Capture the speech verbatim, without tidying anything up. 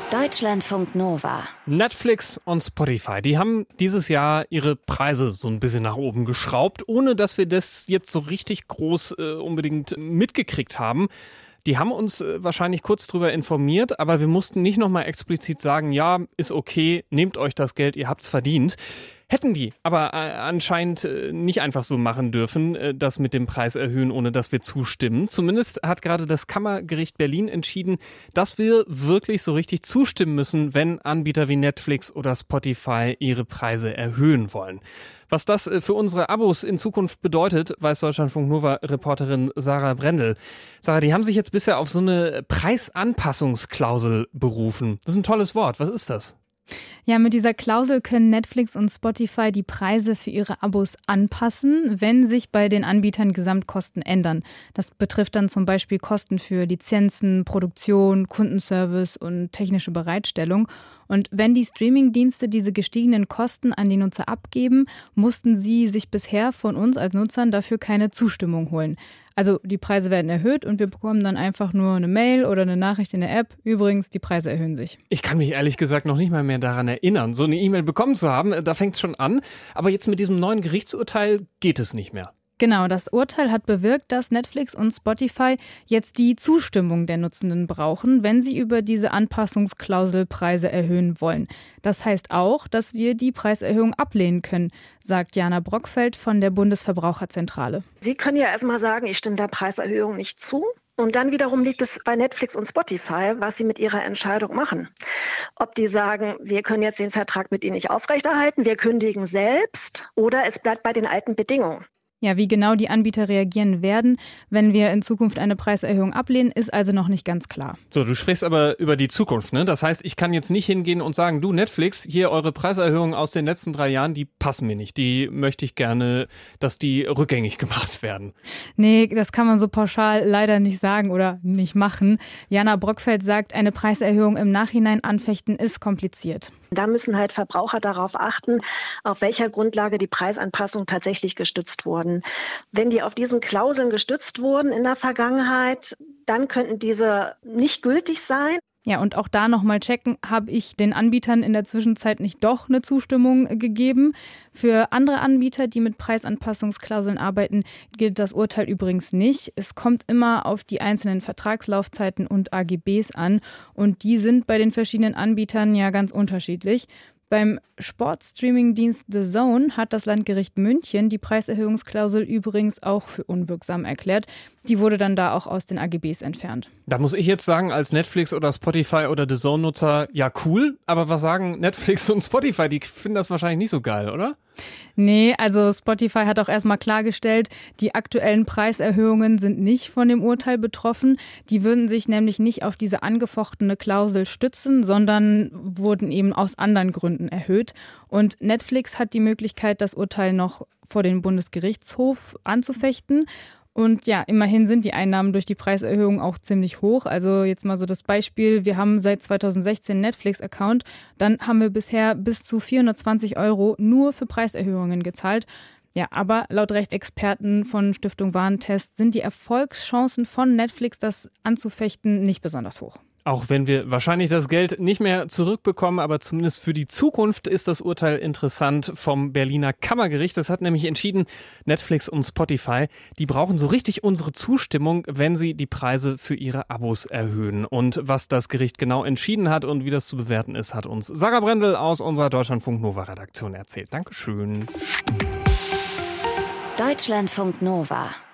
Deutschlandfunk Nova. Netflix und Spotify, die haben dieses Jahr ihre Preise so ein bisschen nach oben geschraubt, ohne dass wir das jetzt so richtig groß äh, unbedingt mitgekriegt haben. Die haben uns äh, wahrscheinlich kurz drüber informiert, aber wir mussten nicht nochmal explizit sagen, ja, ist okay, nehmt euch das Geld, ihr habt's verdient. Hätten die aber äh, anscheinend äh, nicht einfach so machen dürfen, äh, das mit dem Preis erhöhen, ohne dass wir zustimmen. Zumindest hat gerade das Kammergericht Berlin entschieden, dass wir wirklich so richtig zustimmen müssen, wenn Anbieter wie Netflix oder Spotify ihre Preise erhöhen wollen. Was das äh, für unsere Abos in Zukunft bedeutet, weiß Deutschlandfunk Nova-Reporterin Sarah Brendel. Sarah, die haben sich jetzt bisher auf so eine Preisanpassungsklausel berufen. Das ist ein tolles Wort. Was ist das? Ja, mit dieser Klausel können Netflix und Spotify die Preise für ihre Abos anpassen, wenn sich bei den Anbietern Gesamtkosten ändern. Das betrifft dann zum Beispiel Kosten für Lizenzen, Produktion, Kundenservice und technische Bereitstellung. Und wenn die Streamingdienste diese gestiegenen Kosten an die Nutzer abgeben, mussten sie sich bisher von uns als Nutzern dafür keine Zustimmung holen. Also die Preise werden erhöht und wir bekommen dann einfach nur eine Mail oder eine Nachricht in der App. Übrigens, die Preise erhöhen sich. Ich kann mich ehrlich gesagt noch nicht mal mehr daran erinnern, so eine E-Mail bekommen zu haben. Da fängt es schon an. Aber jetzt mit diesem neuen Gerichtsurteil geht es nicht mehr. Genau, das Urteil hat bewirkt, dass Netflix und Spotify jetzt die Zustimmung der Nutzenden brauchen, wenn sie über diese Anpassungsklausel Preise erhöhen wollen. Das heißt auch, dass wir die Preiserhöhung ablehnen können, sagt Jana Brockfeld von der Bundesverbraucherzentrale. Sie können ja erstmal sagen, ich stimme der Preiserhöhung nicht zu. Und dann wiederum liegt es bei Netflix und Spotify, was sie mit ihrer Entscheidung machen. Ob die sagen, wir können jetzt den Vertrag mit ihnen nicht aufrechterhalten, wir kündigen selbst oder es bleibt bei den alten Bedingungen. Ja, wie genau die Anbieter reagieren werden, wenn wir in Zukunft eine Preiserhöhung ablehnen, ist also noch nicht ganz klar. So, du sprichst aber über die Zukunft, ne? Das heißt, ich kann jetzt nicht hingehen und sagen, du Netflix, hier eure Preiserhöhungen aus den letzten drei Jahren, die passen mir nicht. Die möchte ich gerne, dass die rückgängig gemacht werden. Nee, das kann man so pauschal leider nicht sagen oder nicht machen. Jana Brockfeld sagt, eine Preiserhöhung im Nachhinein anfechten ist kompliziert. Da müssen halt Verbraucher darauf achten, auf welcher Grundlage die Preisanpassung tatsächlich gestützt wurden. Wenn die auf diesen Klauseln gestützt wurden in der Vergangenheit, dann könnten diese nicht gültig sein. Ja, und auch da nochmal checken, habe ich den Anbietern in der Zwischenzeit nicht doch eine Zustimmung gegeben. Für andere Anbieter, die mit Preisanpassungsklauseln arbeiten, gilt das Urteil übrigens nicht. Es kommt immer auf die einzelnen Vertragslaufzeiten und A G Bs an und die sind bei den verschiedenen Anbietern ja ganz unterschiedlich. Beim Sportstreaming-Dienst The Zone hat das Landgericht München die Preiserhöhungsklausel übrigens auch für unwirksam erklärt. Die wurde dann da auch aus den A G Bs entfernt. Da muss ich jetzt sagen, als Netflix oder Spotify oder The Zone-Nutzer, ja cool, aber was sagen Netflix und Spotify? Die finden das wahrscheinlich nicht so geil, oder? Nee, also Spotify hat auch erstmal klargestellt, die aktuellen Preiserhöhungen sind nicht von dem Urteil betroffen. Die würden sich nämlich nicht auf diese angefochtene Klausel stützen, sondern wurden eben aus anderen Gründen erhöht. Und Netflix hat die Möglichkeit, das Urteil noch vor den Bundesgerichtshof anzufechten. Und ja, immerhin sind die Einnahmen durch die Preiserhöhung auch ziemlich hoch. Also jetzt mal so das Beispiel, wir haben seit zweitausendsechzehn einen Netflix-Account, dann haben wir bisher bis zu vierhundertzwanzig Euro nur für Preiserhöhungen gezahlt. Ja, aber laut Rechtsexperten von Stiftung Warentest sind die Erfolgschancen von Netflix, das anzufechten, nicht besonders hoch. Auch wenn wir wahrscheinlich das Geld nicht mehr zurückbekommen, aber zumindest für die Zukunft ist das Urteil interessant vom Berliner Kammergericht. Das hat nämlich entschieden, Netflix und Spotify, die brauchen so richtig unsere Zustimmung, wenn sie die Preise für ihre Abos erhöhen. Und was das Gericht genau entschieden hat und wie das zu bewerten ist, hat uns Sarah Brendel aus unserer Deutschlandfunk Nova-Redaktion erzählt. Dankeschön. Deutschlandfunk Nova.